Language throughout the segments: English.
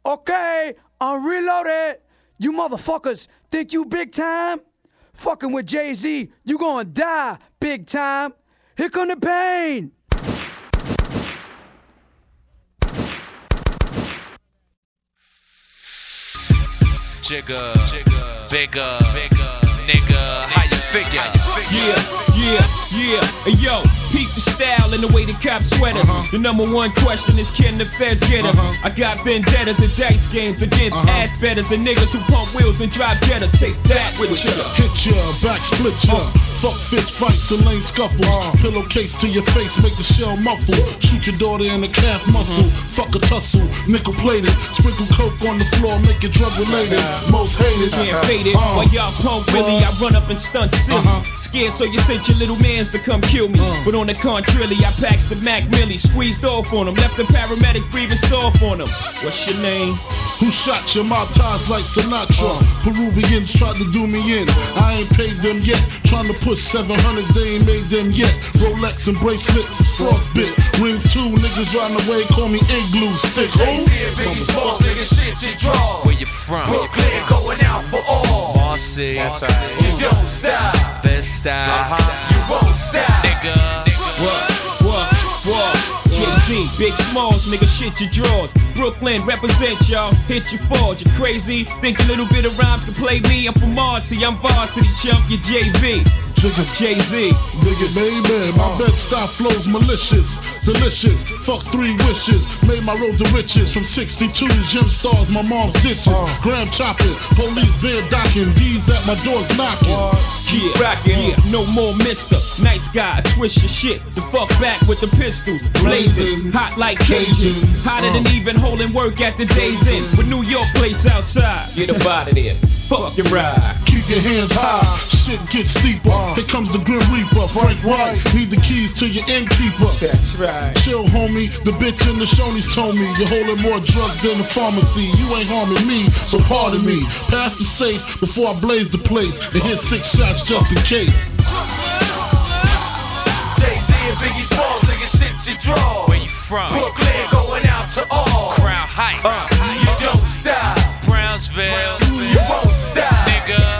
Okay, I'm reloaded. You motherfuckers think you big time? Fucking with Jay-Z, you gonna die big time. Here come the pain. Jigga, bigger, nigga, how you figure? Yeah, hey yo, peep the style and the way the cops sweat us. The number one question is, can the feds get us? I got vendettas and dice games against ass betters and niggas who pump wheels and drive jettas. Take that with ya. Hit ya, back split ya. Fuck fist fights and lame scuffles. Pillowcase to your face, make the shell muffle. Shoot your daughter in the calf muscle. Fuck a tussle, nickel plated. Sprinkle coke on the floor, make it drug related. Most hated. Can't fade it. While y'all pump Willie, I run up and stunt silly. Scared so you sent your little mans to come kill me. But on the contrary, I packs the Mac Millie. Squeezed off on them, left the paramedics breathing soft on them. What's your name? Who shot your mouth ties like Sinatra? Peruvians tried to do me in. I ain't paid them yet. Trying to push 700s, they ain't made them yet. Rolex and bracelets is frostbit. Rings too, niggas riding away, call me igloo stick. Jay-Z and Biggie Smalls, nigga, shit you draw. Where you from? Brooklyn going out for all. Marcy, You don't stop. Best style, You won't stop. nigga. What? Jay-Z, Big Smalls, nigga, shit your drawers. Brooklyn, represent y'all, hit your falls. You crazy? Think a little bit of rhymes can play me? I'm from Marcy, I'm varsity chump, you JV. Jay-Z. Nigga, baby, my bed-style flows malicious, delicious. Fuck 3 wishes, made my road to riches. From 62's gym stars, my mom's dishes. Graham chopping, police van docking, D's at my doors knocking. Yeah, rockin', no more mister. Nice guy, twist your shit. The fuck back with the pistols. Blazing, hot like Cajun. Hotter than even holding work at the day's end. With New York plates outside. Get up out of there. Fuck your ride. Keep your hands high, shit gets steeper. Here comes the Grim Reaper, Frank White. Need the keys to your innkeeper. That's right. Chill, homie. The bitch in the Shoney's told me you're holding more drugs than the pharmacy. You ain't harming me, so pardon me. Pass the safe before I blaze the place and hit 6 shots just in case. Jay-Z and Biggie Smalls, nigga, shit you draw. Where you from? Brooklyn going out to all. Crown Heights, You don't stop. Brownsville, You won't stop. nigga.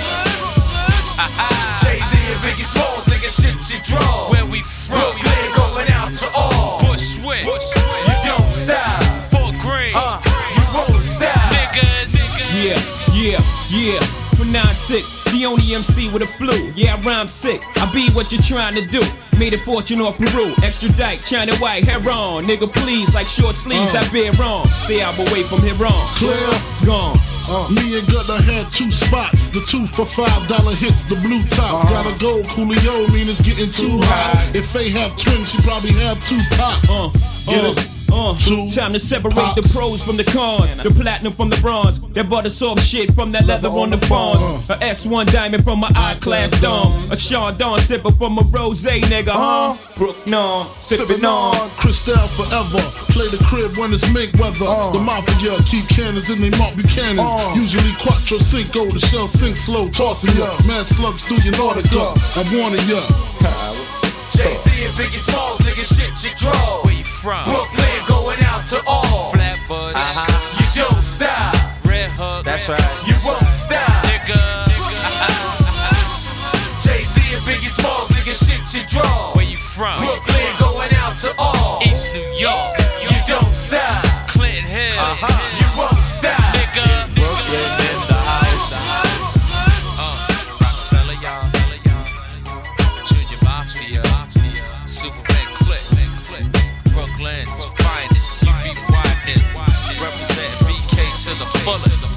Jay-Z and Biggie Smalls, nigga, shit you draw. Where we from? Brooklyn going out to all. Bushwick, You don't stop. Fort Greene, You won't stop. niggas. Yeah. From 9-6, the only MC with a flu. Yeah, I rhyme sick. I be what you're trying to do. Made a fortune off Peru. Extradite, China White, hair on. Nigga, please, like short sleeves, I bear wrong. Stay out away from here on. Clear. Gone. Me and Gutter had 2 spots. The 2 for $5 hits, the blue tops. Gotta go, Coolio, mean it's getting too hot. If they have twins, she probably have 2 pops. Get it? Time to separate the pros from the cons, the platinum from the bronze, that butter soft shit from that leather on the fawns. A S1 diamond from my I-class dome, a Sean Dawn sipper from a rosé nigga, Brook non, sippin' on. Cristal forever, play the crib when it's mink weather. The mafia keep cannons in they Mark Buchanans. Usually Quattro Cinco, the shell sink slow, tossing ya. Mad slugs through your Nautica, I'm warning ya. Jay-Z and Biggie Smalls, nigga, shit you draw. Where you from? Brooklyn going out to all. Flatbush, You don't stop. Red Hook, That's right. You won't stop. nigga. Jay-Z and Biggie Smalls, nigga, shit you draw. Where you from? Brooklyn going out to all. East New York, You don't stop. Clinton Hills, You won't stop. nigga. Brooklyn in the house. Rockefeller, y'all. Junior Mafia, Super Big Flip, Brooklyn's finest, you be widest. Represent BK to the fullest.